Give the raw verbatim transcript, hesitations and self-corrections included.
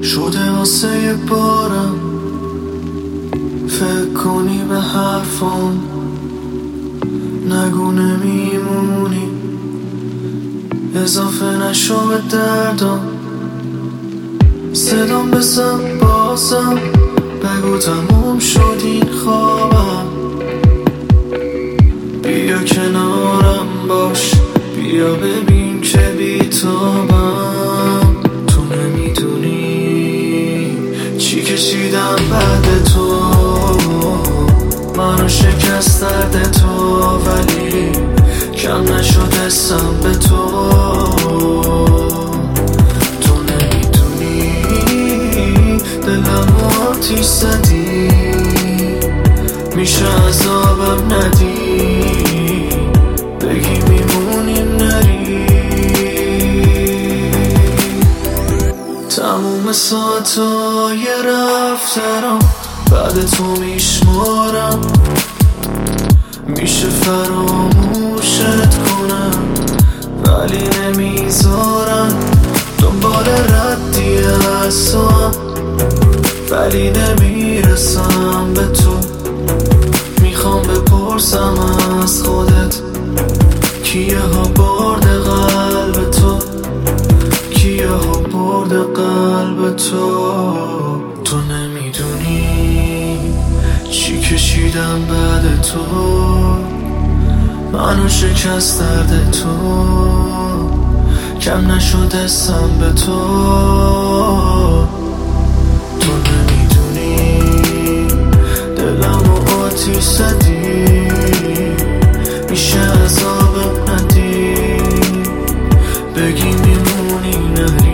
شده واسه یه بارم فکر کنی به حرفام، نگو نمیمونی، اضافه نشو به دردم. صدام بزن بازم، بگو تموم شد این خوابم. بیا کنارم باش، بیا ببین که بیتابم. تو نمیدونی چی کشیدم بعد تو، منو شکست درد تو، ولی کم نشد حسم به تو. تو نمیدونی دلم آتیش زدی، میشه عذابم ندی، بگی میمونی نری. تموم ساعتای رفترم بعد تو میشمارم، میشه فراموشت کنم ولی نمیذارم. دنبال ردی از تو هم ولی نمیرسم به تو. میخوام بپرسم از خودت کیه ها برده قلب تو، کیه ها برده قلب تو. تو نمیدونی چی کشیدم بعد تو، منو شکست درد تو، کم نشد حسم به تو. تو نمیدونی دلمو آتیش زدی، میشه عذابم ندی، بگی میمونی نه.